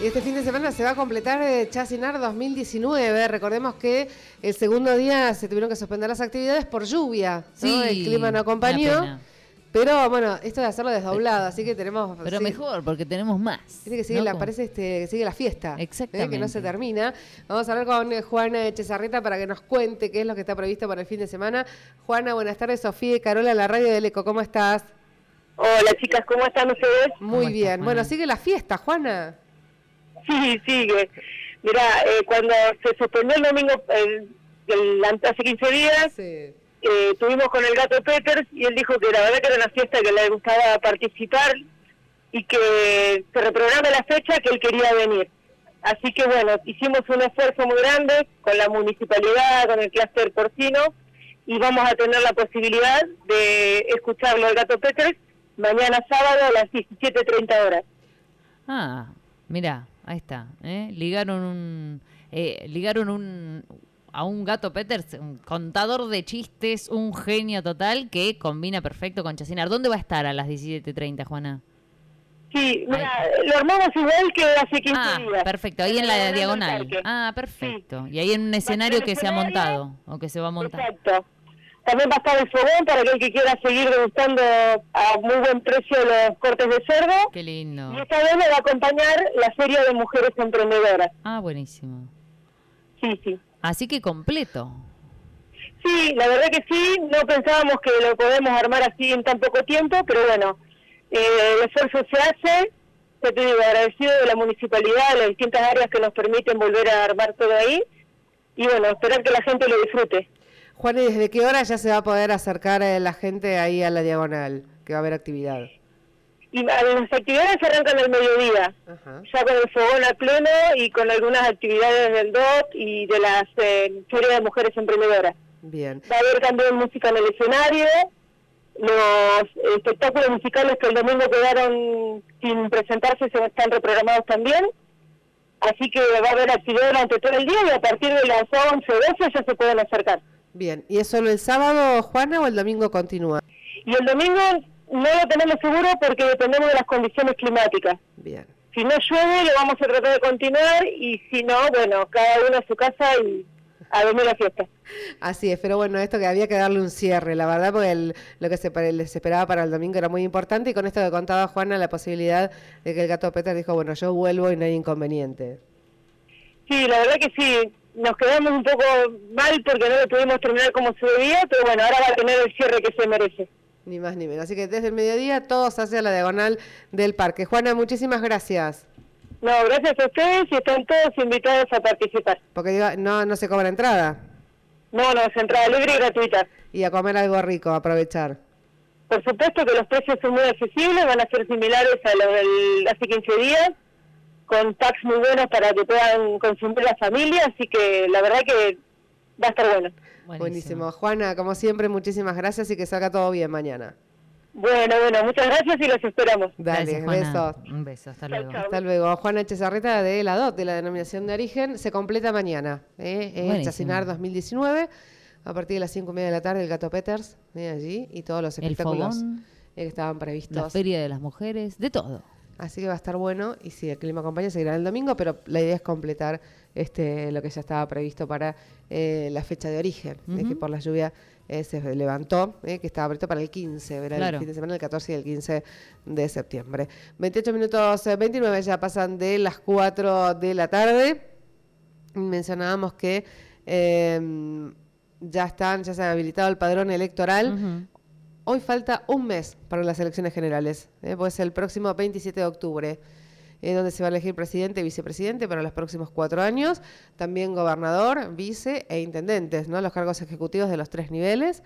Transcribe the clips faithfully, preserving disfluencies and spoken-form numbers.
Y este fin de semana se va a completar eh, Chacinar dos mil diecinueve. Recordemos que el segundo día se tuvieron que suspender las actividades por lluvia, ¿no? Sí, El clima no acompañó. Pero bueno, esto de hacerlo desdoblado, así que tenemos... Pero sí, mejor, porque tenemos más. Tiene que seguir, ¿no? la, parece este, que sigue la fiesta. Exactamente. ¿eh? Que no se termina. Vamos a hablar con eh, Juana Chezarreta para que nos cuente qué es lo que está previsto para el fin de semana. Juana, buenas tardes. Sofía y Carola, la radio del Eco, ¿cómo estás? Hola chicas, ¿cómo están ustedes? Muy bien. Estás, bueno, sigue la fiesta, Juana. Sí, sigue. Mira, eh, cuando se suspendió el domingo, el, el, hace quince días, Sí. eh, tuvimos con el gato Peters y él dijo que la verdad que era una fiesta que le gustaba participar y que se reprograme la fecha que él quería venir. Así que bueno, hicimos un esfuerzo muy grande con la municipalidad, con el clúster porcino, y vamos a tener la posibilidad de escucharlo al gato Peters mañana sábado a las diecisiete treinta horas. Ah, mira, ahí está. ¿eh? Ligaron un, eh, ligaron un a un gato Peters, un contador de chistes, un genio total que combina perfecto con Chacinar. ¿Dónde va a estar a las diecisiete treinta, Juana? Sí, mira, lo armamos igual que hace quince ah, días. perfecto, ahí en la diagonal. Ah, perfecto. Sí. Y ahí en un escenario que se ha montado, o que se va a montar. Exacto. También va a estar el fogón para aquel que quiera seguir degustando a muy buen precio los cortes de cerdo. Qué lindo. Y esta vez me va a acompañar la Feria de Mujeres Emprendedoras. Ah, buenísimo. Sí, sí. Así que completo. Sí, la verdad que sí, no pensábamos que lo podemos armar así en tan poco tiempo, pero bueno, eh, el esfuerzo se hace, ya te digo, agradecido de la municipalidad, de las distintas áreas que nos permiten volver a armar todo ahí, y bueno, esperar que la gente lo disfrute. Juan, ¿y desde qué hora ya se va a poder acercar eh, la gente ahí a la diagonal, que va a haber actividad? Y las actividades se arrancan al mediodía, Ajá. ya con el fogón a pleno y con algunas actividades del D O T y de las eh, Ferias de Mujeres Emprendedoras. Bien. Va a haber también música en el escenario, los espectáculos musicales que el domingo quedaron sin presentarse se están reprogramados también, así que va a haber actividad durante todo el día y a partir de las once o doce ya se pueden acercar. Bien, ¿y es solo el sábado, Juana, o el domingo continúa? Y el domingo no lo tenemos seguro porque dependemos de las condiciones climáticas. Bien. Si no llueve, lo vamos a tratar de continuar, y si no, bueno, cada uno a su casa y a dormir la fiesta. Así es, pero bueno, esto que había que darle un cierre, la verdad, porque el, lo que se les esperaba para el domingo era muy importante, y con esto que contaba Juana, la posibilidad de que el gato Peters dijo, bueno, yo vuelvo y no hay inconveniente. Sí, la verdad que sí. Nos quedamos un poco mal porque no lo pudimos terminar como se debía, pero bueno, ahora va a tener el cierre que se merece. Ni más ni menos. Así que desde el mediodía todos hacia la diagonal del parque. Juana, muchísimas gracias. No, gracias a ustedes y están todos invitados a participar. Porque digo, no, no se cobra entrada. No, no, es entrada libre y gratuita. Y a comer algo rico, a aprovechar. Por supuesto que los precios son muy accesibles, van a ser similares a los del hace quince días. Con tax muy buenos para que puedan consumir la familia, así que la verdad que va a estar bueno. Buenísimo. Buenísimo. Juana, como siempre, muchísimas gracias y que salga todo bien mañana. Bueno, bueno, muchas gracias y los esperamos. Dale, gracias, besos. Un beso, hasta luego. Chau, chau. Hasta luego. Juana Chezarreta de la D O T, de la Denominación de Origen, se completa mañana. ¿eh? En Chacinar dos mil diecinueve, a partir de las cinco y media de la tarde, el gato Peters, ¿eh? allí, y todos los espectáculos el fogón, eh, que estaban previstos. La Feria de las Mujeres, de todo. Así que va a estar bueno, y si el clima acompaña seguirá el domingo, pero la idea es completar este lo que ya estaba previsto para eh, la fecha de origen, uh-huh. eh, que por la lluvia eh, se levantó, eh, que estaba previsto para el quince, ¿verdad? Claro. El fin de semana, el catorce y el quince de septiembre. veintiocho minutos, eh, veintinueve ya pasan de las cuatro de la tarde. Mencionábamos que eh, ya están, ya se ha habilitado el padrón electoral. Uh-huh. Hoy falta un mes para las elecciones generales, ¿eh? pues el próximo veintisiete de octubre, eh, donde se va a elegir presidente y vicepresidente para los próximos cuatro años, también gobernador, vice e intendentes, ¿no? Los cargos ejecutivos de los tres niveles.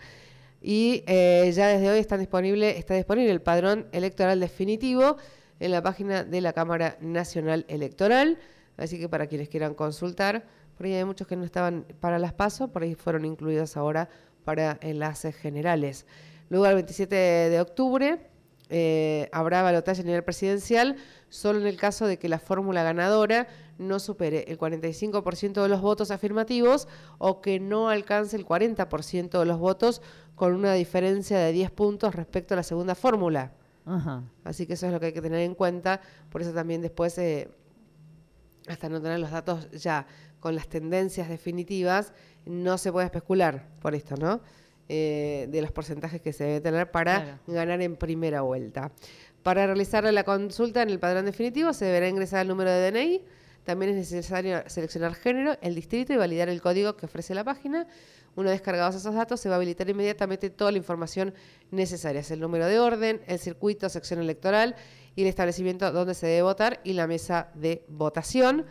Y eh, ya desde hoy están disponible, está disponible el padrón electoral definitivo en la página de la Cámara Nacional Electoral, así que para quienes quieran consultar, por ahí hay muchos que no estaban para las PASO, por ahí fueron incluidos ahora para enlaces generales. Luego, el veintisiete de octubre, eh, habrá balotaje a nivel presidencial, solo en el caso de que la fórmula ganadora no supere el cuarenta y cinco por ciento de los votos afirmativos o que no alcance el cuarenta por ciento de los votos, con una diferencia de diez puntos respecto a la segunda fórmula. Ajá. Así que eso es lo que hay que tener en cuenta. Por eso también después eh, hasta no tener los datos ya con las tendencias definitivas, no se puede especular por esto, ¿no? Eh, de los porcentajes que se debe tener para claro. ganar en primera vuelta. Para realizar la consulta en el padrón definitivo se deberá ingresar el número de D N I. También es necesario seleccionar género, el distrito y validar el código que ofrece la página. Una vez cargados esos datos, se va a habilitar inmediatamente toda la información necesaria. Es el número de orden, el circuito, sección electoral y el establecimiento donde se debe votar y la mesa de votación.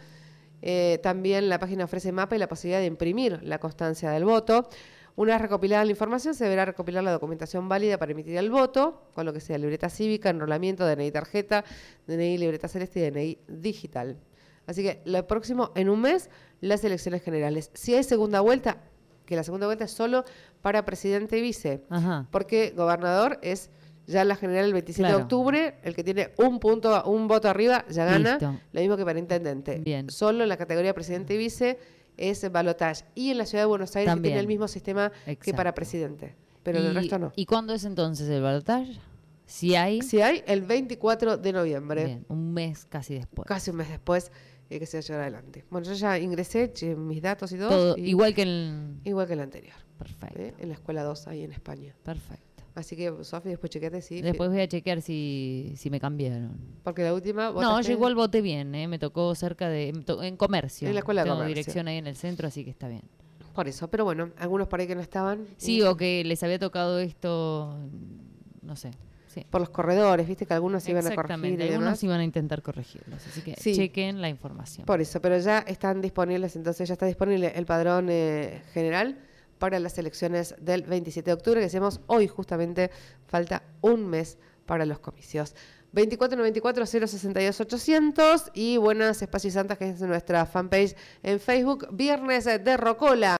Eh, también la página ofrece mapa y la posibilidad de imprimir la constancia del voto. Una vez recopilada la información, se deberá recopilar la documentación válida para emitir el voto, con lo que sea libreta cívica, enrolamiento, D N I tarjeta, D N I libreta celeste y D N I digital. Así que lo próximo, en un mes, las elecciones generales. Si hay segunda vuelta, que la segunda vuelta es solo para presidente y vice, Ajá. porque gobernador es ya la general el veintisiete claro. de octubre, el que tiene un punto, un voto arriba ya gana, Listo. Lo mismo que para intendente. Bien. Solo en la categoría presidente y vice es balotaje. Y en la ciudad de Buenos Aires que tiene el mismo sistema Exacto. que para presidente, pero en el resto no. ¿Y cuándo es entonces el balotaje? Si hay... Si hay, el veinticuatro de noviembre. Bien, un mes casi después. Casi un mes después. Que se va a llevar adelante. Bueno, yo ya ingresé che, mis datos y todo. todo y igual que el... Igual que el anterior. Perfecto. ¿Eh? En la escuela dos, ahí en España. Perfecto. Así que, Sofi, después chequeate si... Después voy a chequear si, si me cambiaron. Porque la última... No, yo igual voté bien, ¿eh? Me tocó cerca de... En comercio. En la escuela de Tengo comercio. dirección ahí en el centro, así que está bien. Por eso, pero bueno, algunos por ahí que no estaban... Sí, y... o que les había tocado esto... No sé. Sí. Por los corredores, viste que algunos iban a corregir. Exactamente, algunos iban a intentar corregirlos, así que sí. chequen la información. Por eso, pero ya están disponibles, entonces ya está disponible el padrón eh, general para las elecciones del veintisiete de octubre, que decíamos hoy justamente falta un mes para los comicios. veinticuatro noventa y cuatro cero sesenta y dos ochocientos y Buenas Espacios Santas, que es nuestra fanpage en Facebook, Viernes de Rocola.